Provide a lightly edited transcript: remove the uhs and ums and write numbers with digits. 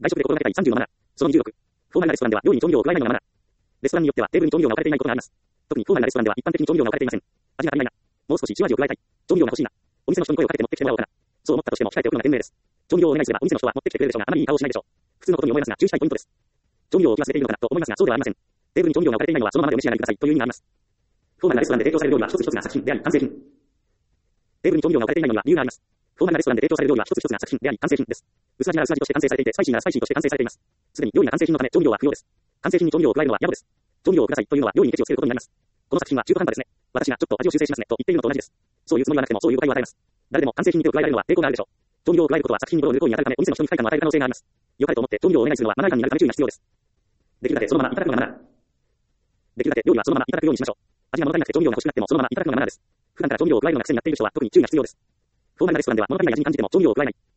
外食で心がけたい30のマナー。その26。フォーマルなレストランでは料理に調味料を加えないのがマナー。レストランによってはテーブルに調味料が置かれていないことがあります。特にフォーマルなレストランでは一般的に調味料が置かれていません。味が足りないな。もう少し塩味を加えたい。調味料が欲しいな。お店の人に声をかけて持ってきてもらおうかな。そう思ったとしても控えておくのが賢明です。調味料をお願いすればお店の人は持ってきてくれるでしょうがあまりいい顔をしないでしょう。普通のことに思いますが注意したいポイントです。調味料を置き忘れているのかなと思いますがそうではありません。テーブルに調味料が置かれていないのはそのままでお召し上がりくださいという意味があります。フォーマルなレストランで提供される料理は一つ一つが作品であり完成品。テーブルに調味料が置かれていないのには理由があります。フォーマルなレストランで提供される料理は一つ一つが作品であり完成品です。薄味なら薄味として完成されていてスパイシーならスパイシーとして完成されています。すでに料理が完成品のため調味料は不要です。完成品に調味料を加えるのは野暮です。調味料をくださいというのは料理にケチをつけることになります。この作品は中途半端ですね。私がちょっと味を修正しますねと言っているのと同じです。そういうつもりはなくてもそういう誤解を与えます。誰でも完成品に手を加えられるのは抵抗があるでしょう。調味料を加えることは作品に泥を塗る行為に当たるためお店の人に不快感を与える可能性があります。良かれと思って調味料をお願いするのはマナー違反になるため注意が必要です。できるだけそのままいただくのがマナー。できるだけ料理はそのままいただくようにしましょう。味が物足りなくて調味料が欲しくなってもそのままいただくのがマナーです。普段から調味料を加えるのが癖になっている人は特に注意が必要です。フォーマルなレストランでは物足りない味に感じても調味料を加えない。